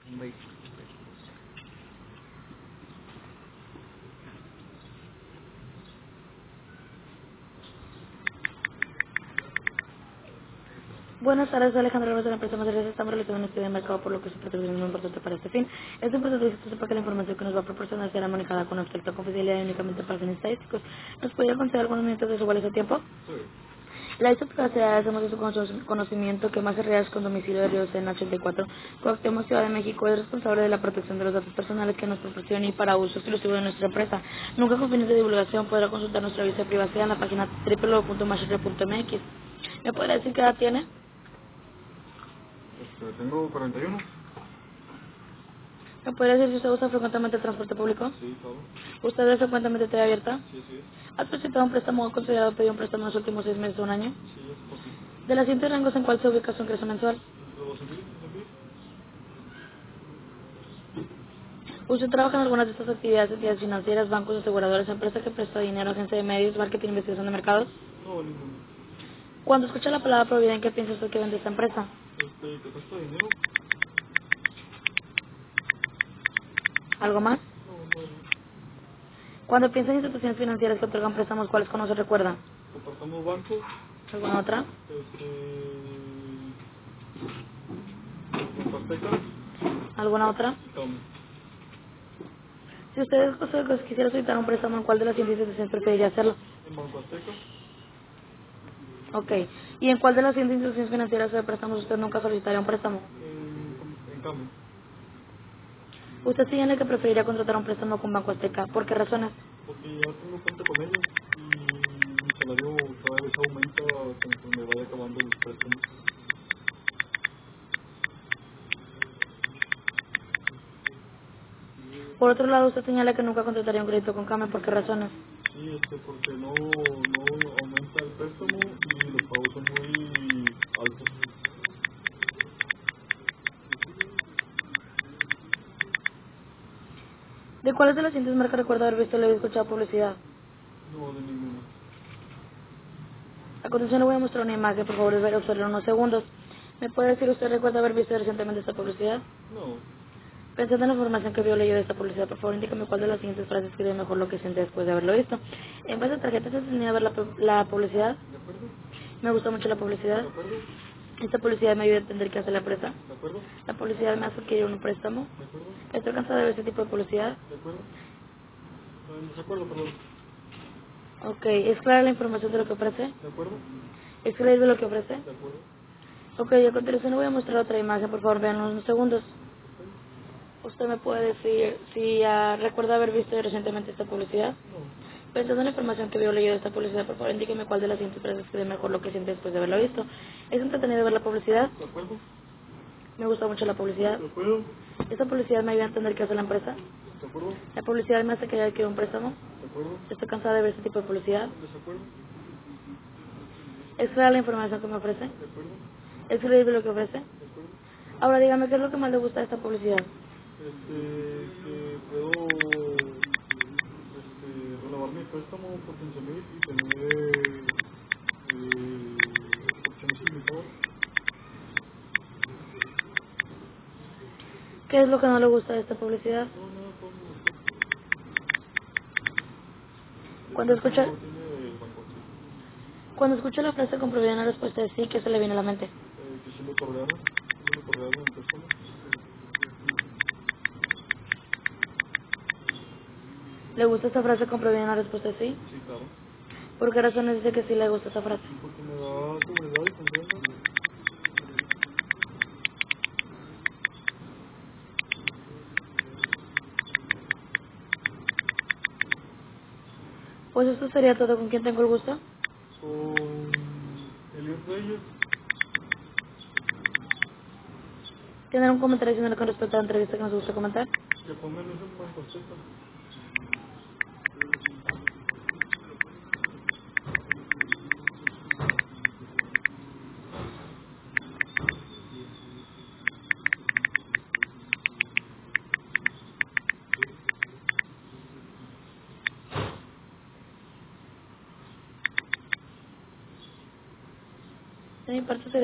Wait. Buenas tardes, soy Alejandra Ramos de la empresa Madrid. Estamos realizando un estudio de mercado por lo que se trata de un muy importante para este fin. Es importante que usted sepa que la información que nos va a proporcionar será manejada con respecto a confidencialidad y únicamente para fines estadísticos. ¿Nos podría conceder algunos minutos de su valioso tiempo? La hizo capacidad hacemos de su conocimiento que más Herreras con domicilio de Ríos en 84, Cuauhtémoc, Ciudad de México, es responsable de la protección de los datos personales que nos proporciona y para uso exclusivo de nuestra empresa. Nunca con fines de divulgación podrá consultar nuestra visa de privacidad en la página www.machete.mx. ¿Me podría decir qué edad tiene? Tengo 41. ¿Me podría decir si usted usa frecuentemente el transporte público? Sí, todo. ¿Usted es frecuentemente TV abierta? Sí, así es. ¿Ha solicitado un préstamo o considerado pedir un préstamo en los últimos 6 meses o un año? Sí, es posible. De las siguientes rangos en cuál se ubica su ingreso mensual. Entre 12,000 y 15,000. Usted trabaja en algunas de estas actividades, entidades financieras, bancos, aseguradoras, empresas que presta dinero, agencia de medios, marketing, investigación de mercados. No, ninguno. Cuando escucha la palabra Provident, ¿qué piensa usted que vende esta empresa? ¿Te cuesta dinero? ¿Algo más? No, no. Cuando piensa en instituciones financieras que otorgan préstamos, ¿cuáles conoce o recuerda? Compartamos banco. ¿Alguna otra? Banco Azteca ¿Alguna otra? y Cam. Si usted quisiera solicitar un préstamo, ¿en cuál de las siguientes instituciones preferiría hacerlo? En Banco Azteca. Ok. ¿Y en cuál de las siguientes instituciones financieras o de préstamos usted nunca solicitaría un préstamo? En Cam. Usted tiene que preferiría contratar un préstamo con Banco Azteca. ¿Por qué razones? Porque ya tengo cuenta con ellos y mi salario cada vez aumenta conforme vaya acabando los préstamos. Por otro lado, usted señala que nunca contrataría un crédito con Came. ¿Por qué razones? Sí, porque no aumenta el préstamo y los pagos son muy altos. ¿De cuáles de las siguientes marcas recuerda haber visto o le escuchado publicidad? No, de ninguno. A continuación le voy a mostrar una imagen, por favor, observen unos segundos. ¿Me puede decir usted recuerda haber visto recientemente esta publicidad? No, Pensando en la información que vio o leyó de esta publicidad, por favor, indíqueme cuál de las siguientes frases escribe mejor lo que siente después de haberlo visto. En base a tarjetas, ¿se tenía a ver la publicidad? ¿de acuerdo? Me gustó mucho la publicidad. ¿De acuerdo? Esta publicidad me ayuda a entender qué hace la empresa. ¿De acuerdo? La publicidad me hace adquirir un préstamo. ¿De acuerdo? Estoy cansada de ver este tipo de publicidad. ¿De acuerdo? En desacuerdo, perdón. Ok, ¿es clara la información de lo que ofrece? ¿De acuerdo? ¿Es creíble lo que ofrece? ¿De acuerdo? Ok, a continuación le voy a mostrar otra imagen, por favor, vean unos segundos. Ok. ¿Usted me puede decir si recuerda haber visto recientemente esta publicidad? No. Pensando en la información que vio leído de esta publicidad, por favor, indíqueme cuál de las siguientes frases escribe mejor lo que siente después de haberlo visto. ¿Es entretenido ver la publicidad? ¿De acuerdo? Me gusta mucho la publicidad. ¿De acuerdo? ¿Esta publicidad me ayuda a entender qué hace la empresa? ¿De acuerdo? ¿La publicidad me hace que haya adquirido un préstamo? ¿De acuerdo? Estoy cansada de ver este tipo de publicidad. ¿En desacuerdo? ¿Es clara la información que me ofrece? ¿De acuerdo? ¿Es creíble lo que ofrece? ¿De acuerdo? Ahora dígame, ¿qué es lo que más le gusta de esta publicidad? Que puedo renovar mi préstamo por 15,000 y tener opciones ilimitadas. ¿Qué es lo que no le gusta de esta publicidad? No, nada, todo me gustó. El Cuando préstamo escucha, no tiene el banco aquí. cuando escucha la frase con probabilidad una respuesta de sí, ¿qué se le viene a la mente? Que sí me otorgaron el préstamo. ¿Le gusta esta frase con probabilidad una respuesta de sí? Sí, claro. ¿Por qué razones dice que sí le gusta esta frase? Porque me da seguridad y confianza. Pues esto sería todo. ¿Con quién tengo el gusto? Con Eliot Reyes. ¿Tienen un comentario adicional con respecto a la entrevista que nos gusta comentar? Que pongan eso en Banco Azteca. De mi parte sería